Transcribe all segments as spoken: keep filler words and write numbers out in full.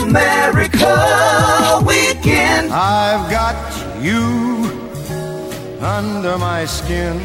America Weekend. I've got you under my skin.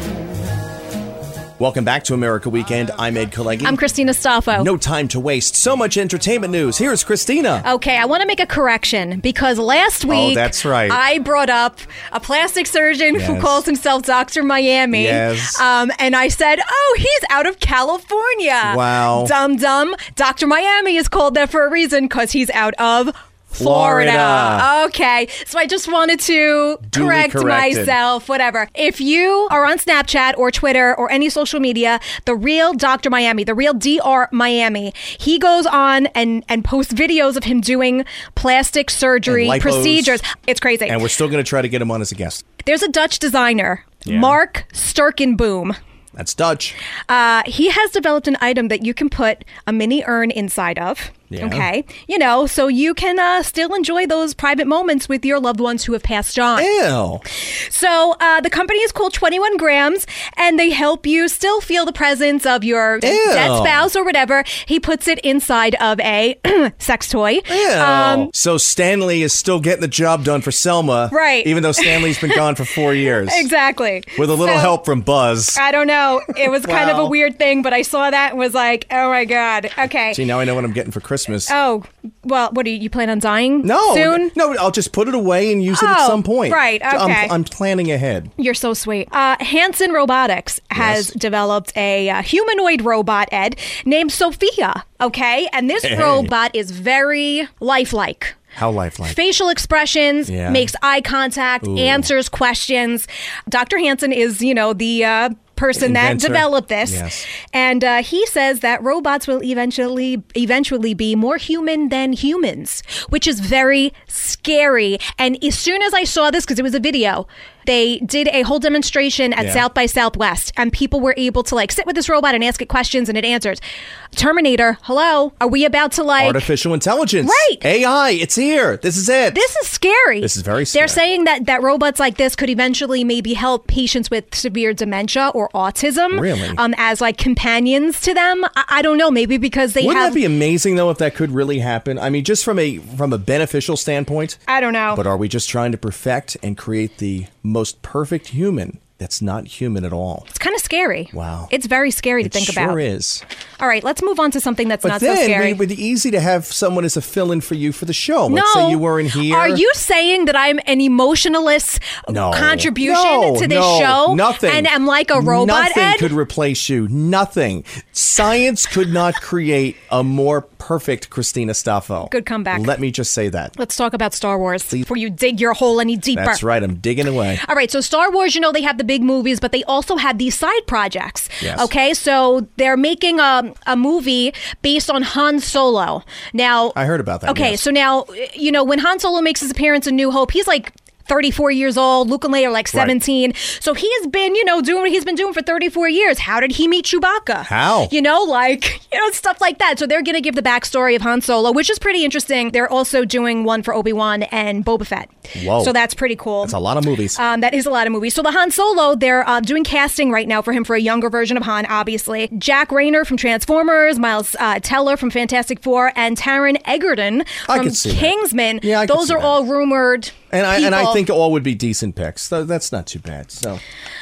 Welcome back to America Weekend. I'm Ed Kalegi. I'm Christina Staffo. No time to waste. So much entertainment news. Here's Christina. Okay, I want to make a correction because last week oh, that's right. I brought up a plastic surgeon yes. who calls himself Doctor Miami. Yes. Um, and I said, oh, he's out of California. Wow. Dum dum. Doctor Miami is called that for a reason because he's out of Florida. Florida. Okay. So I just wanted to Duly correct corrected. myself, whatever. If you are on Snapchat or Twitter or any social media, the real Doctor Miami, the real D R Miami, he goes on and, and posts videos of him doing plastic surgery And lipos. procedures. It's crazy. And we're still going to try to get him on as a guest. There's a Dutch designer, Yeah. Mark Sturkenboom. That's Dutch. Uh, he has developed an item that you can put a mini urn inside of. Yeah. Okay. You know, so you can uh, still enjoy those private moments with your loved ones who have passed on. Ew. So uh, the company is called twenty-one grams, and they help you still feel the presence of your Ew. dead spouse or whatever. He puts it inside of a sex toy. Ew. Um, so Stanley is still getting the job done for Selma. Right. Even though Stanley's been gone for four years. Exactly. With a little So, help from Buzz. I don't know. It was kind of a Wow. weird thing, but I saw that and was like, oh my God. Okay. See, now I know what I'm getting for Christmas. Oh, well, what do you, you plan on dying no, soon? no, I'll just put it away and use it at Oh, some point. right, okay. I'm, I'm planning ahead. You're so sweet. Uh, Hanson Robotics has Yes. developed a uh, humanoid robot, Ed, named Sophia. Okay, and this Hey. robot is very lifelike. How lifelike. Facial expressions, Yeah. makes eye contact, Ooh. answers questions. Doctor Hanson is, you know, the uh, person Inventor. that developed this. Yes. And uh, he says that robots will eventually eventually be more human than humans, which is very scary. And as soon as I saw this, because it was a video, they did a whole demonstration at Yeah. South by Southwest, and people were able to like sit with this robot and ask it questions, and it answers. Terminator, hello, are we about to like Artificial intelligence. Right. A I, it's here. This is it. This is scary. This is very They're scary. saying that, that robots like this could eventually maybe help patients with severe dementia or autism. Really? Um, as like companions to them. I, I don't know. Maybe because they Wouldn't have. that be amazing, though, if that could really happen? I mean, just from a from a beneficial standpoint. I don't know. But are we just trying to perfect and create the most perfect human that's not human at all? It's kind of scary. Wow. It's very scary to It think sure about. is. All right, let's move on to something that's But not so then scary. it would be easy to have someone as a fill-in for you for the show. no, Let's say you weren't here. Are you saying that I'm an emotionalist No. contribution No, to this no, show? Nothing. And I'm like a robot, Nothing Ed? could replace you. Nothing. Science could not create a more perfect Christina Staffo. Good comeback. Let me just say that. Let's talk about Star Wars before you dig your hole any deeper. That's right. I'm digging away. All right, so Star Wars, you know, they have the big movies, but they also have these side projects. Yes. Okay, so they're making a, a movie based on Han Solo. Now, I heard about that, Okay, yes. so now, you know, when Han Solo makes his appearance in New Hope, he's like thirty-four years old. Luke and Leia are like seventeen. So he has been, you know, doing what he's been doing for thirty-four years. How did he meet Chewbacca? How? You know, like, you know, stuff like that. So they're going to give the backstory of Han Solo, which is pretty interesting. They're also doing one for Obi-Wan and Boba Fett. Whoa. So that's pretty cool. That's a lot of movies. Um, that is a lot of movies. So the Han Solo, they're uh, doing casting right now for him for a younger version of Han, obviously. Jack Rayner from Transformers, Miles uh, Teller from Fantastic Four, and Taron Egerton I from could see that. Kingsman. Yeah, I could Those see are that. all rumored and I and I people. think all would be decent picks. So that's not too bad. So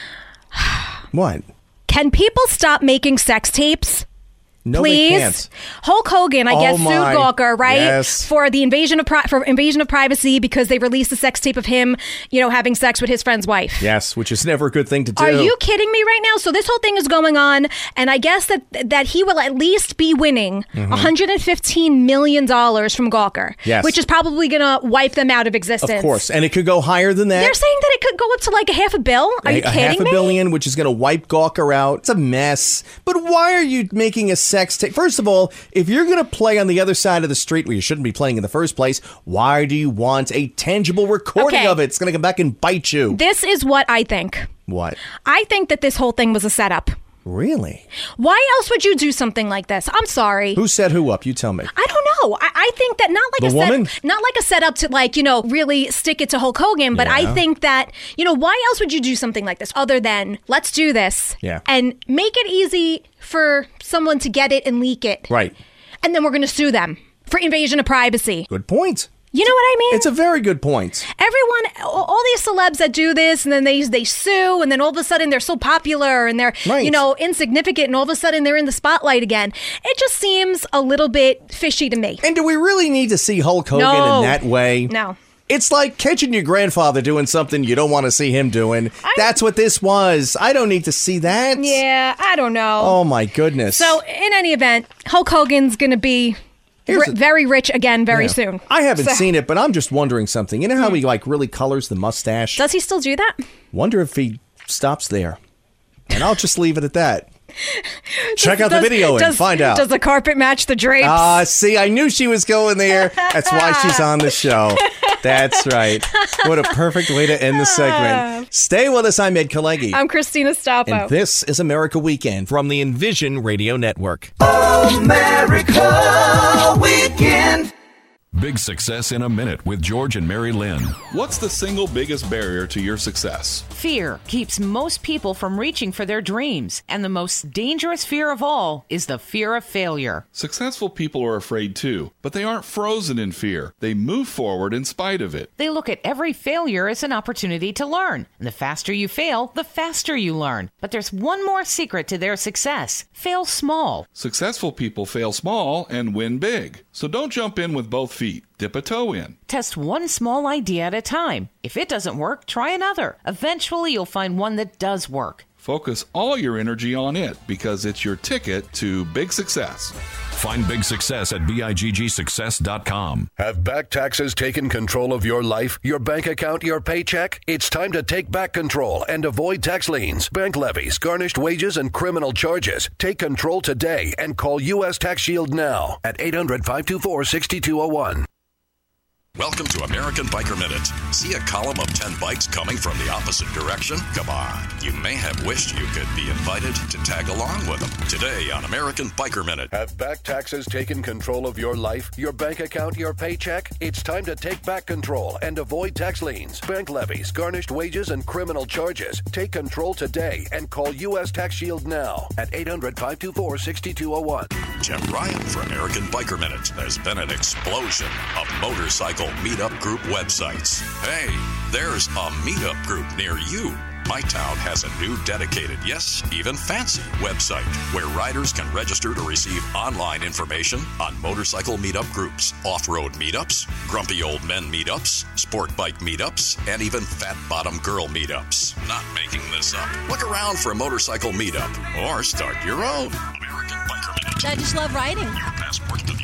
what? Can people stop making sex tapes? No, Please, they can't. Hulk Hogan, I Oh guess, sued my. Gawker, right, Yes. for the invasion of pri- for invasion of privacy because they released a sex tape of him, you know, having sex with his friend's wife. Yes, which is never a good thing to do. Are you kidding me right now? So this whole thing is going on, and I guess that that he will at least be winning Mhm. one hundred fifteen million dollars from Gawker, Yes. which is probably going to wipe them out of existence. Of course, and it could go higher than that. They're saying that it could go up to like a half a bill. Are a, you a kidding half a me? billion, which is going to wipe Gawker out. It's a mess. But why are you making a sex tape? First of all, if you're going to play on the other side of the street where you shouldn't be playing in the first place, why do you want a tangible recording Okay. of it? It's going to come back and bite you. This is what I think. What? I think that this whole thing was a setup. Really? Why else would you do something like this? I'm sorry. Who set who up? You tell me. I don't know. I, I think that not like The a woman? set, not like a setup to like you know really stick it to Hulk Hogan, but I Yeah. think that you know why else would you do something like this other than let's do this Yeah. and make it easy for someone to get it and leak it, Right. and then we're going to sue them for invasion of privacy. Good point. You know what I mean? It's a very good point. Everyone, all all these celebs that do this, and then they they sue, and then all of a sudden they're so popular and they're, Right. you know, insignificant, and all of a sudden they're in the spotlight again. It just seems a little bit fishy to me. And do we really need to see Hulk Hogan No. in that way? No. It's like catching your grandfather doing something you don't want to see him doing. I- That's what this was. I don't need to see that. Yeah, I don't know. Oh, my goodness. So, in any event, Hulk Hogan's going to be Here's ri- the- very rich again very Yeah. soon. I haven't So- seen it, but I'm just wondering something. You know how he like really colors the mustache? Does he still do that? Wonder if he stops there. And I'll just leave it at that. Check out the Does- video and does- find out. Does the carpet match the drapes? Ah, see, I knew she was going there. That's why she's on the show. That's right. What a perfect way to end the segment. Stay with us. I'm Ed Kalegi. I'm Christina Stoppo. And this is America Weekend from the Envision Radio Network. America Weekend. Big Success in a Minute with George and Mary Lynn. What's the single biggest barrier to your success? Fear keeps most people from reaching for their dreams, and the most dangerous fear of all is the fear of failure. Successful people are afraid too, but they aren't frozen in fear. They move forward in spite of it. They look at every failure as an opportunity to learn, and the faster you fail, the faster you learn. But there's one more secret to their success: fail small. Successful people fail small and win big. So don't jump in with both feet. Dip a toe in. Test one small idea at a time. If it doesn't work, try another. Eventually, you'll find one that does work. Focus all your energy on it because it's your ticket to big success. Find Big Success at big success dot com. Have back taxes taken control of your life, your bank account, your paycheck? It's time to take back control and avoid tax liens, bank levies, garnished wages, and criminal charges. Take control today and call U S Tax Shield now at eight hundred, five two four, six two zero one. Welcome to American Biker Minute. See a column of ten bikes coming from the opposite direction? Come on. You may have wished you could be invited to tag along with them. Today on American Biker Minute. Have back taxes taken control of your life, your bank account, your paycheck? It's time to take back control and avoid tax liens, bank levies, garnished wages, and criminal charges. Take control today and call U S Tax Shield now at eight hundred, five two four, six two zero one. Jim Ryan for American Biker Minute. There's been an explosion of motorcycle meetup group websites. Hey, there's a meetup group near you. My town has a new dedicated, yes, even fancy website where riders can register to receive online information on motorcycle meetup groups, off-road meetups, grumpy old men meetups, sport bike meetups, and even fat bottom girl meetups. Not making this up. Look around for a motorcycle meetup or start your own. American Biker Minute. I just love riding. Your passport to the